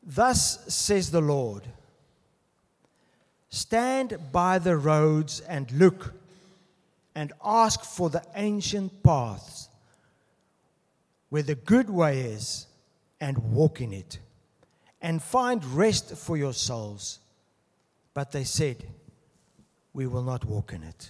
Thus says the Lord, stand by the roads and look, and ask for the ancient paths, where the good way is, and walk in it, and find rest for your souls. But they said, we will not walk in it.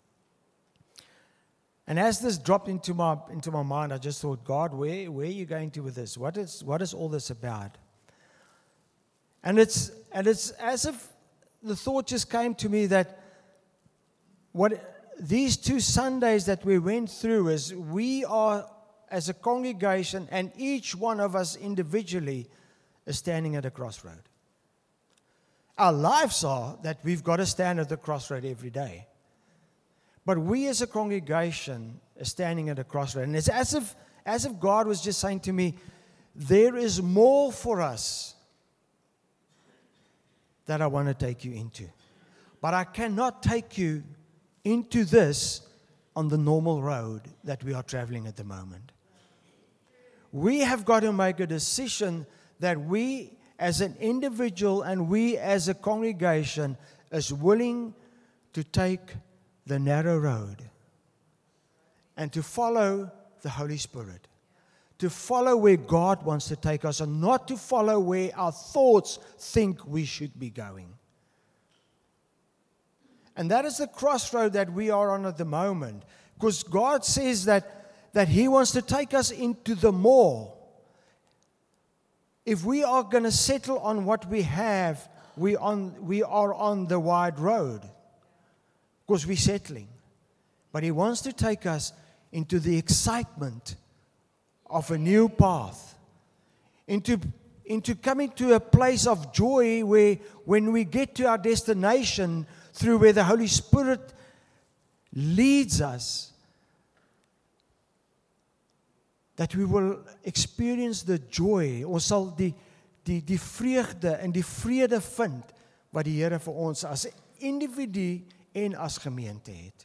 And as this dropped into my mind, I just thought, God, where are you going to with this? What is all this about? And it's as if the thought just came to me that what these 2 Sundays that we went through is we are, as a congregation, and each one of us individually is standing at a crossroad. Our lives are that we've got to stand at the crossroad every day. But we as a congregation are standing at a crossroad. And it's as if God was just saying to me, there is more for us that I want to take you into. But I cannot take you into this on the normal road that we are traveling at the moment. We have got to make a decision that we as an individual and we as a congregation is willing to take the narrow road and to follow the Holy Spirit, to follow where God wants to take us and not to follow where our thoughts think we should be going. And that is the crossroad that we are on at the moment, because God says that He wants to take us into the more. If we are going to settle on what we have, we are on the wide road, because we're settling. But He wants to take us into the excitement of a new path, into coming to a place of joy where when we get to our destination through where the Holy Spirit leads us, dat we wil experience the joy, ons sal die vreugde en die vrede vind wat die Here vir ons as individu en as gemeente het.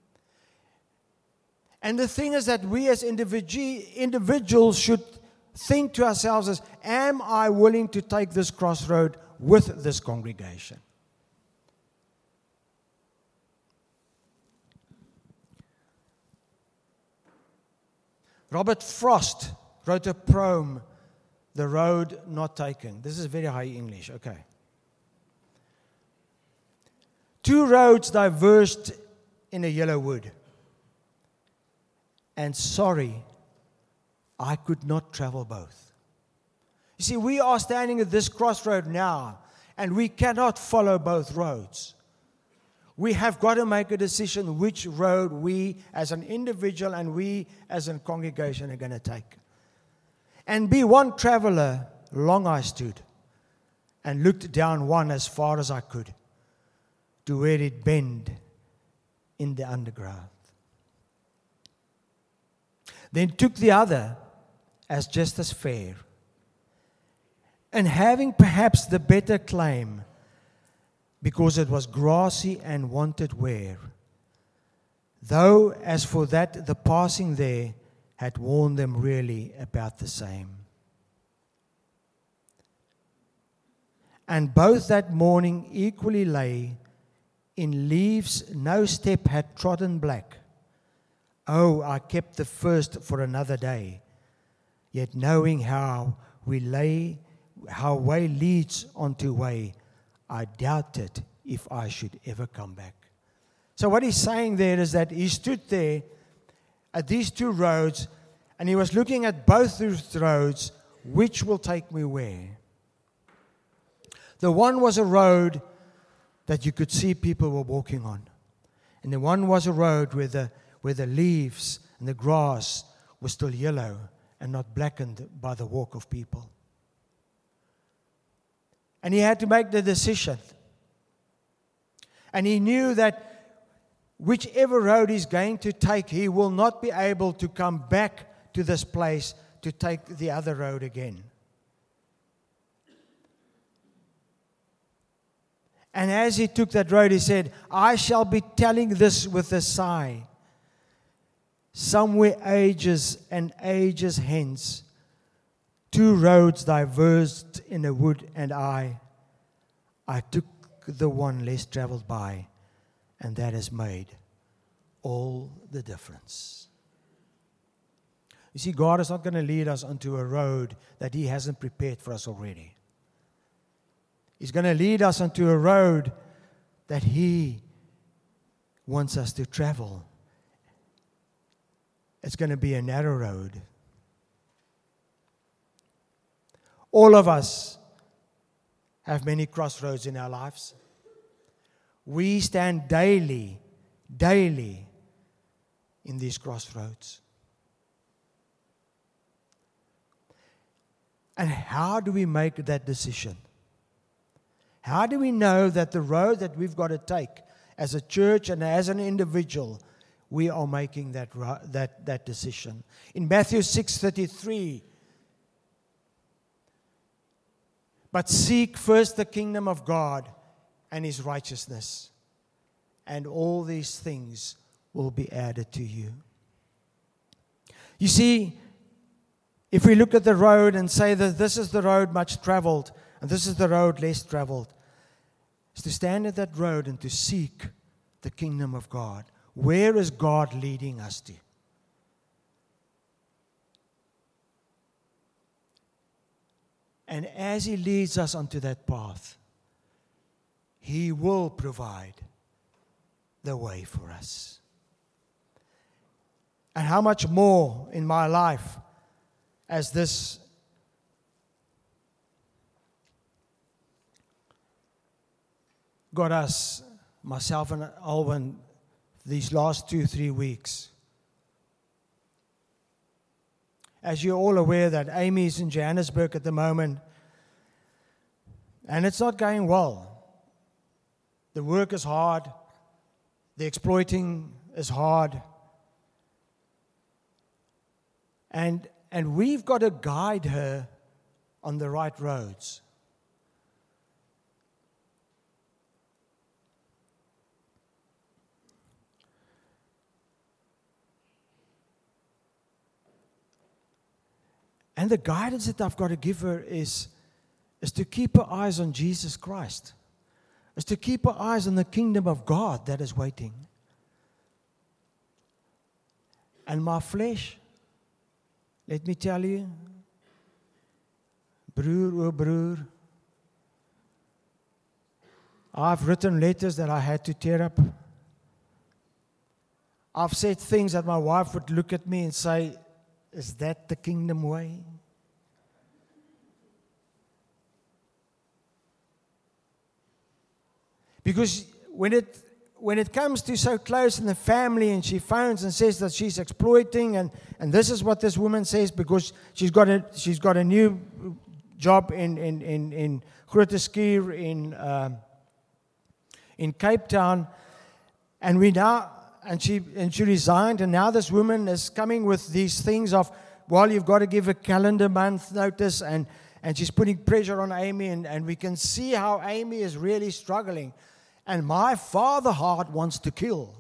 And the thing is that we as individuals should think to ourselves as, am I willing to take this crossroad with this congregation? Robert Frost wrote a poem, The Road Not Taken. This is very high English, okay. 2 roads diverged in a yellow wood. And sorry, I could not travel both. You see, we are standing at this crossroad now, and we cannot follow both roads. We have got to make a decision which road we as an individual and we as a congregation are going to take. And be one traveler, long I stood, and looked down one as far as I could, to where it bend in the underground. Then took the other as just as fair, and having perhaps the better claim, because it was grassy and wanted wear, though as for that the passing there had worn them really about the same. And both that morning equally lay in leaves no step had trodden black. Oh, I kept the first for another day, yet knowing how way leads onto way, I doubted if I should ever come back. So what he's saying there is that he stood there at these 2 roads, and he was looking at both those roads, which will take me where? The one was a road that you could see people were walking on. And the one was a road where the leaves and the grass were still yellow and not blackened by the walk of people. And he had to make the decision. And he knew that whichever road he's going to take, he will not be able to come back to this place to take the other road again. And as he took that road, he said, I shall be telling this with a sigh. Somewhere ages and ages hence, two roads diverged in a wood, and I took the one less traveled by, and that has made all the difference. You see, God is not going to lead us onto a road that He hasn't prepared for us already. He's going to lead us onto a road that He wants us to travel. It's going to be a narrow road. All of us have many crossroads in our lives. We stand daily in these crossroads. And how do we make that decision? How do we know that the road that we've got to take as a church and as an individual, we are making that decision? In Matthew 6:33, but seek first the kingdom of God and His righteousness, and all these things will be added to you. You see, if we look at the road and say that this is the road much traveled and this is the road less traveled, is to stand at that road and to seek the kingdom of God. Where is God leading us to? And as He leads us onto that path, He will provide the way for us. And how much more in my life as this got us, myself and Alwyn, these last 2-3 weeks. As you're all aware that Amy is in Johannesburg at the moment, and it's not going well. The work is hard. The exploiting is hard. And we've got to guide her on the right roads. And the guidance that I've got to give her is to keep her eyes on Jesus Christ. Is to keep her eyes on the kingdom of God that is waiting. And my flesh, let me tell you, broer, oh broer, I've written letters that I had to tear up. I've said things that my wife would look at me and say, is that the kingdom way? Because when it comes to so close in the family and she phones and says that she's exploiting and this is what this woman says because she's got a new job in Grote Schuur in Cape Town, and she resigned, and now this woman is coming with these things of, well, you've got to give a calendar month notice, and she's putting pressure on Amy, and we can see how Amy is really struggling. And my father heart wants to kill.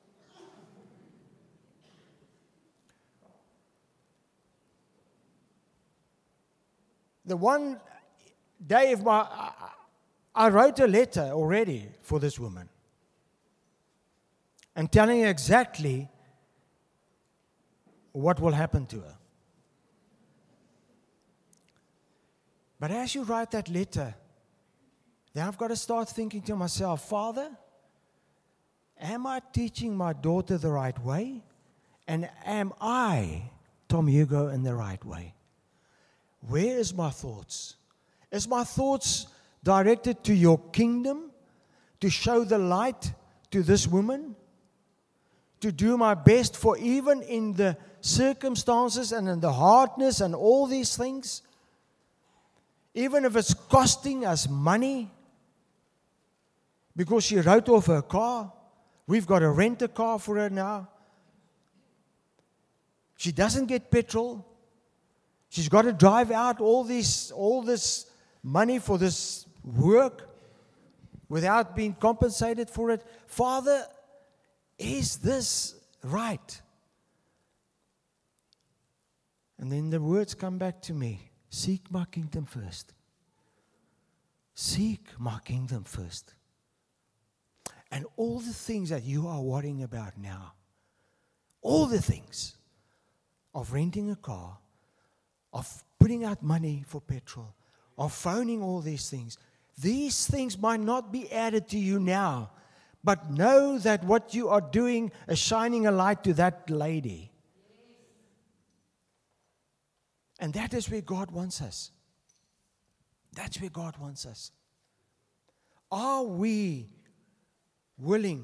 The one day of I wrote a letter already for this woman. And telling her exactly what will happen to her. But as you write that letter, then I've got to start thinking to myself, Father, am I teaching my daughter the right way? And am I, Tom Hugo, in the right way? Where is my thoughts? Is my thoughts directed to your kingdom? To show the light to this woman? To do my best for even in the circumstances and in the hardness and all these things? Even if it's costing us money? Because she wrote off her car. We've got to rent a car for her now. She doesn't get petrol. She's got to drive out all this money for this work without being compensated for it. Father, is this right? And then the words come back to me. Seek my kingdom first. Seek my kingdom first. And all the things that you are worrying about now, all the things of renting a car, of putting out money for petrol, of phoning all these things might not be added to you now, but know that what you are doing is shining a light to that lady. And that is where God wants us. That's where God wants us. Are we willing,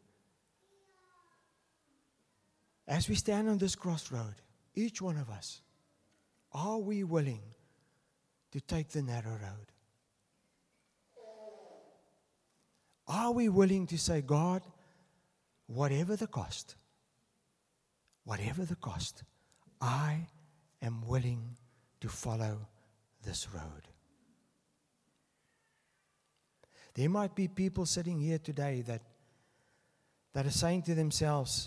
as we stand on this crossroad, each one of us, are we willing to take the narrow road? Are we willing to say, God, whatever the cost, I am willing to follow this road? There might be people sitting here today that are saying to themselves,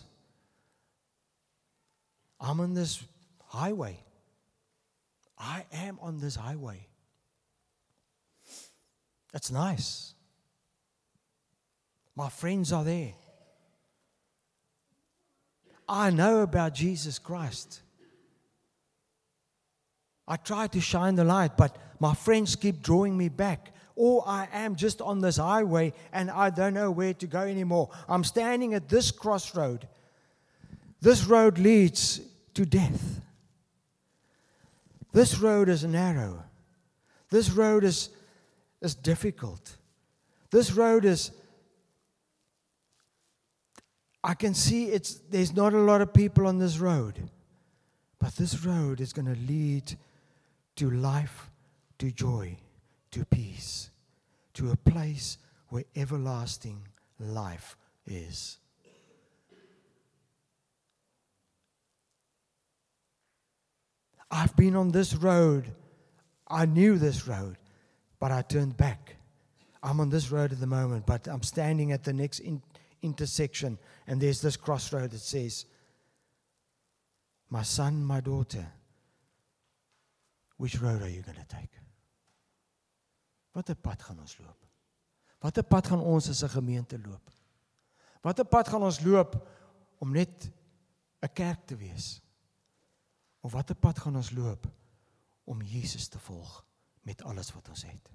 I'm on this highway. I am on this highway. That's nice. My friends are there. I know about Jesus Christ. I try to shine the light, but my friends keep drawing me back. Or I am just on this highway and I don't know where to go anymore. I'm standing at this crossroad. This road leads to death. This road is narrow. This road is difficult. This road is, I can see there's not a lot of people on this road. But this road is going to lead to life, to joy, to peace, to a place where everlasting life is. I've been on this road. I knew this road, but I turned back. I'm on this road at the moment, but I'm standing at the next intersection, and there's this crossroad that says, my son, my daughter, which road are you going to take? Watter pad gaan ons loop? Watter pad gaan ons as 'n gemeente loop? Watter pad gaan ons loop om net 'n kerk te wees? Of watter pad gaan ons loop om Jesus te volg met alles wat ons het?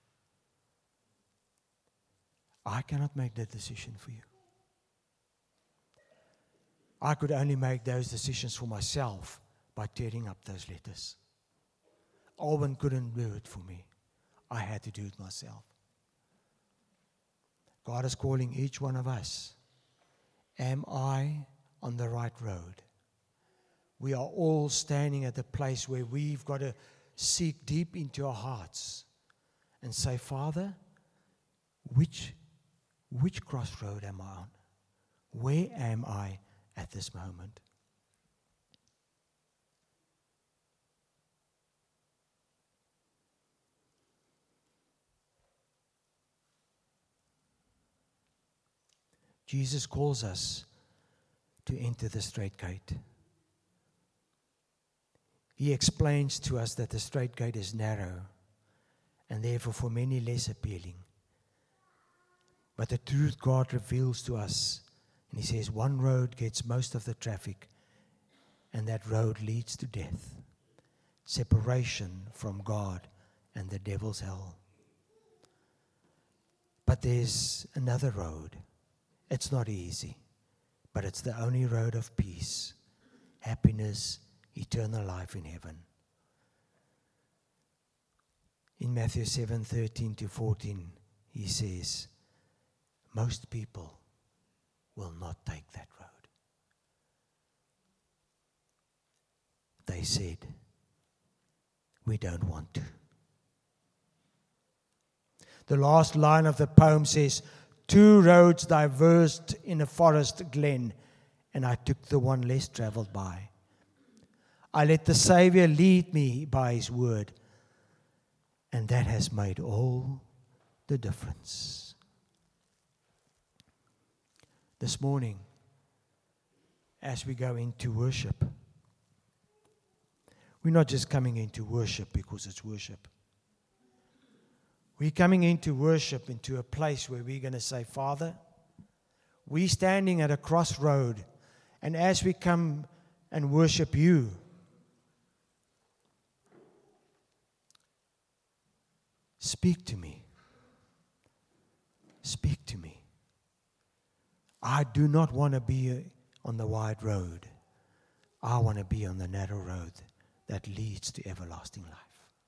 I cannot make that decision for you. I could only make those decisions for myself by tearing up those letters. Alban couldn't do it for me. I had to do it myself. God is calling each one of us. Am I on the right road? We are all standing at a place where we've got to seek deep into our hearts and say, Father, which crossroad am I on? Where am I at this moment? Jesus calls us to enter the straight gate. He explains to us that the straight gate is narrow and therefore for many less appealing. But the truth God reveals to us, and He says one road gets most of the traffic, and that road leads to death, separation from God and the devil's hell. But there's another road. It's not easy, but it's the only road of peace, happiness, eternal life in heaven. In Matthew 7:13-14, He says, most people will not take that road. They said, we don't want to. The last line of the poem says, 2 roads diverged in a forest glen, and I took the one less traveled by. I let the Savior lead me by His word, and that has made all the difference. This morning, as we go into worship, we're not just coming into worship because it's worship. We're coming into worship, into a place where we're going to say, Father, we're standing at a crossroad, and as we come and worship you, speak to me. Speak to me. I do not want to be on the wide road. I want to be on the narrow road that leads to everlasting life.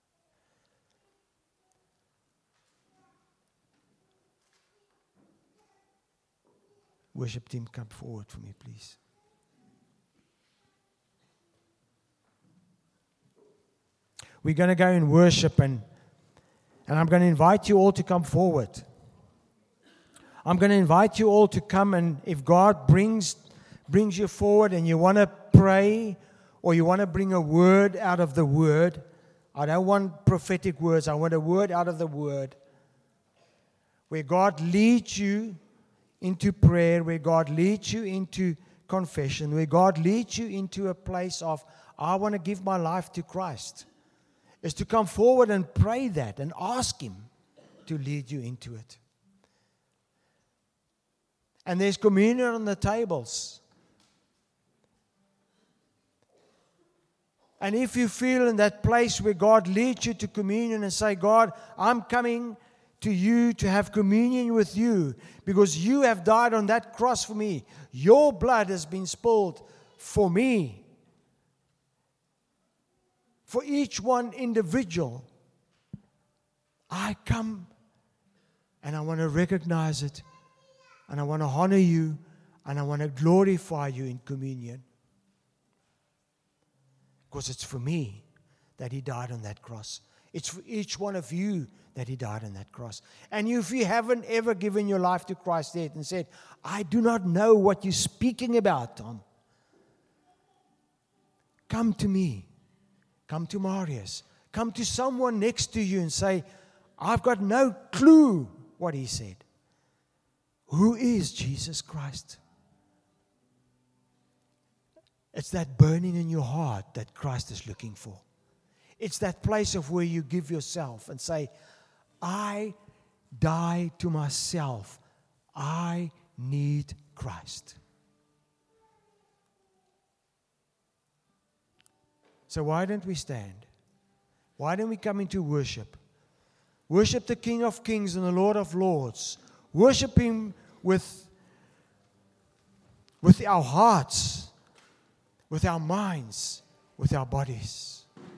Worship team, come forward for me, please. We're going to go in worship, and I'm going to invite you all to come forward. I'm going to invite you all to come, and if God brings you forward and you want to pray or you want to bring a word out of the Word, I don't want prophetic words, I want a word out of the Word, where God leads you into prayer, where God leads you into confession, where God leads you into a place of, I want to give my life to Christ, is to come forward and pray that and ask Him to lead you into it. And there's communion on the tables. And if you feel in that place where God leads you to communion and say, God, I'm coming to you to have communion with you because you have died on that cross for me. Your blood has been spilled for me. For each one individual. I come and I want to recognize it, and I want to honor you, and I want to glorify you in communion. Because it's for me that He died on that cross. It's for each one of you that He died on that cross. And if you haven't ever given your life to Christ yet and said, I do not know what you're speaking about, Tom. Come to me. Come to Marius. Come to someone next to you and say, I've got no clue what he said. Who is Jesus Christ? It's that burning in your heart that Christ is looking for. It's that place of where you give yourself and say, I die to myself. I need Christ. So why don't we stand? Why don't we come into worship? Worship the King of Kings and the Lord of Lords. Worship Him with our hearts, with our minds, with our bodies.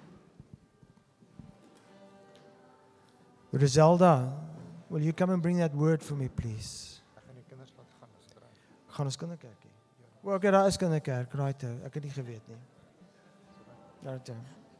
Griselda, will you come and bring that word for me, please? Gaan ons kinderkerkie. Wel, okay, daar is kinderkerk, right. Ek het nie geweet nie. Right.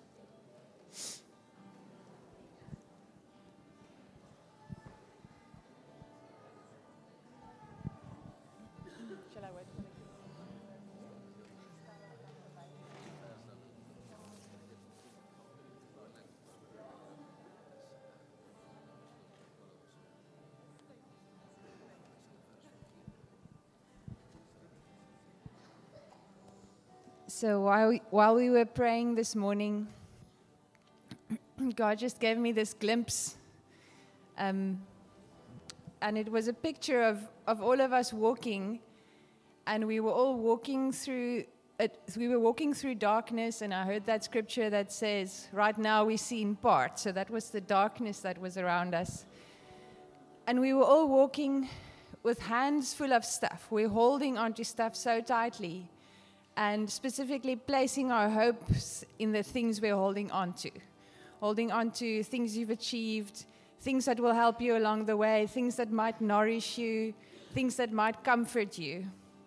So while we were praying this morning, God just gave me this glimpse. And it was a picture of all of us walking. And we were all walking through it. We were walking through darkness. And I heard that scripture that says, right now we see in part. So that was the darkness that was around us. And we were all walking with hands full of stuff. We're holding onto stuff so tightly. And specifically placing our hopes in the things we're holding on to things you've achieved, things that will help you along the way, things that might nourish you, things that might comfort you.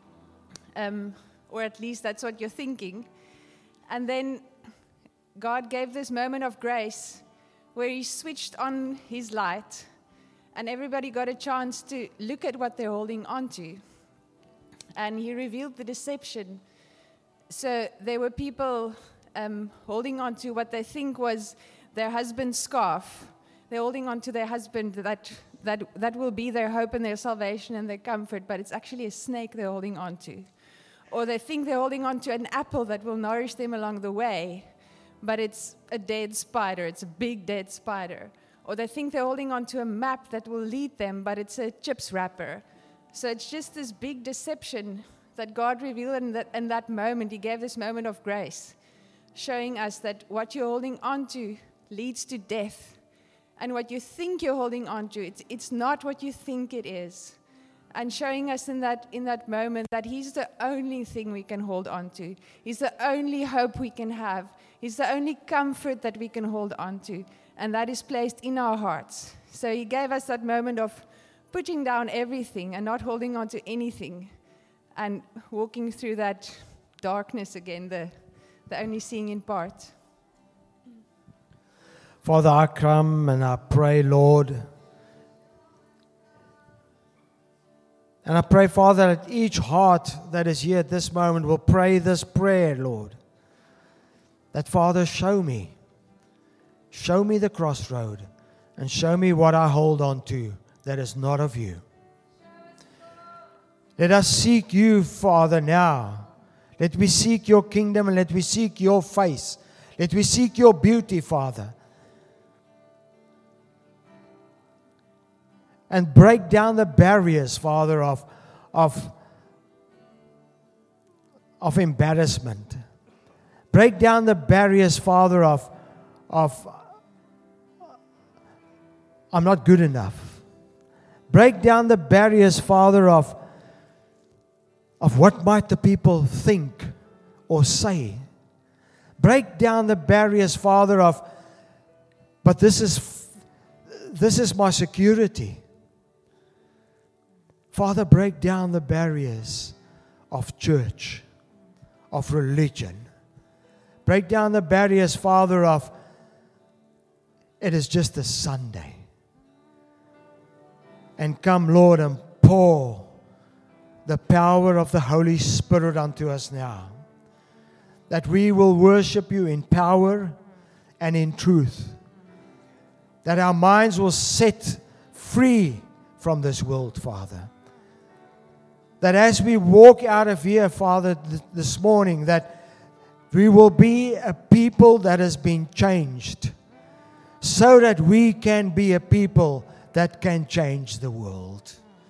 Or at least that's what you're thinking. And then God gave this moment of grace where He switched on His light and everybody got a chance to look at what they're holding on to. And He revealed the deception. So there were people holding on to what they think was their husband's scarf. They're holding on to their husband that will be their hope and their salvation and their comfort, but it's actually a snake they're holding on to. Or they think they're holding on to an apple that will nourish them along the way, but it's a dead spider. It's a big dead spider. Or they think they're holding on to a map that will lead them, but it's a chips wrapper. So it's just this big deception that God revealed in that moment. He gave this moment of grace, showing us that what you're holding on to leads to death. And what you think you're holding on to, it's not what you think it is. And showing us in that moment that He's the only thing we can hold on to. He's the only hope we can have. He's the only comfort that we can hold on to. And that is placed in our hearts. So He gave us that moment of putting down everything and not holding on to anything. And walking through that darkness again, the only seeing in part. Father, I come and I pray, Lord. And I pray, Father, that each heart that is here at this moment will pray this prayer, Lord. That, Father, show me the crossroad and show me what I hold on to that is not of you. Let us seek you, Father, now. Let me seek your kingdom and let me seek your face. Let me seek your beauty, Father. And break down the barriers, Father, of embarrassment. Break down the barriers, Father, of I'm not good enough. Break down the barriers, Father, of what might the people think or say. Break down the barriers, Father, but this is my security. Father, break down the barriers of church, of religion. Break down the barriers, Father, of it is just a Sunday. And come, Lord, and pour the power of the Holy Spirit unto us now. That we will worship you in power and in truth. That our minds will set free from this world, Father. That as we walk out of here, Father, this morning, that we will be a people that has been changed, so that we can be a people that can change the world.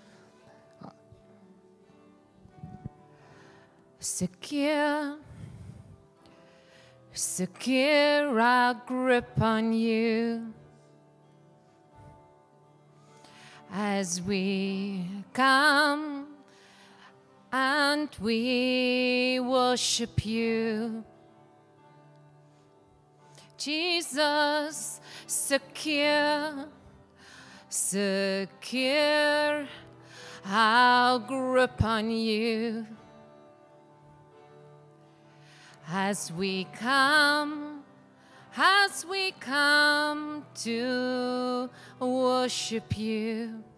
Secure our grip on you as we come and we worship you. Jesus, secure our grip on you as we come to worship you.